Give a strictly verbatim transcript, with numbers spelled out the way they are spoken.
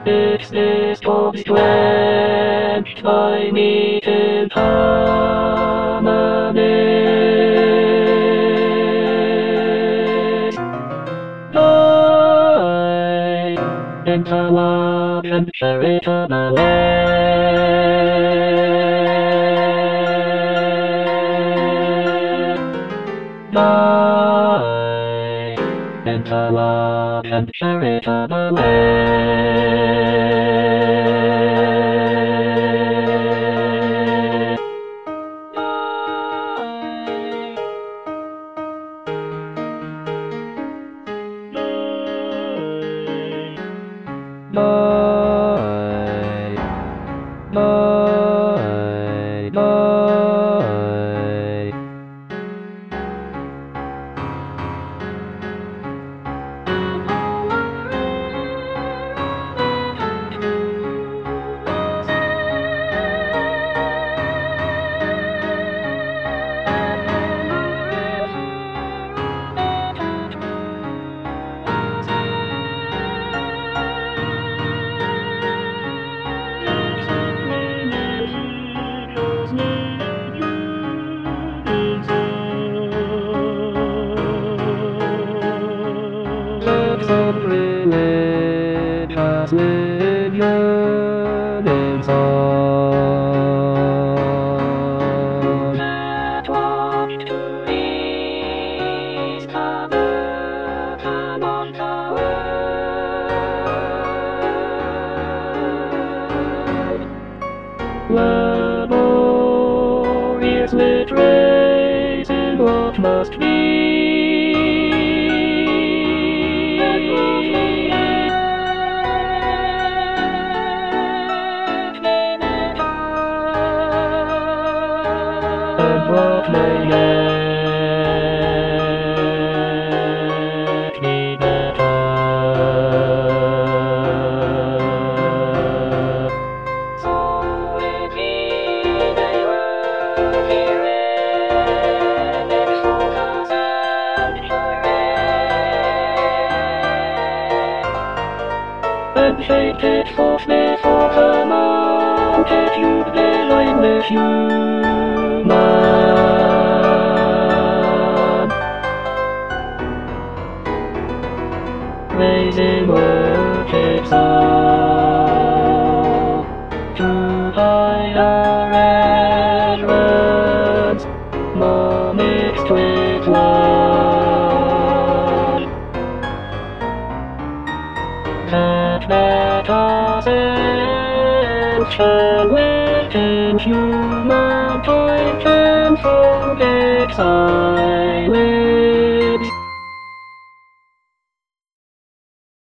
It's this corpse quenched by meat and harmony. I enter love and share eternal I enter love and share eternal Bye. Bye. Bye. Some religious million in song that walked to his cover, come on tower. Laboriously tracing what must be. And what may yet be better. So with me they were here in exultance and hooray. And hated forth before her multitude they blindless human, raising worship song to higher reverence, more mixed with love, that better sense shall wait in human time can forget sigh.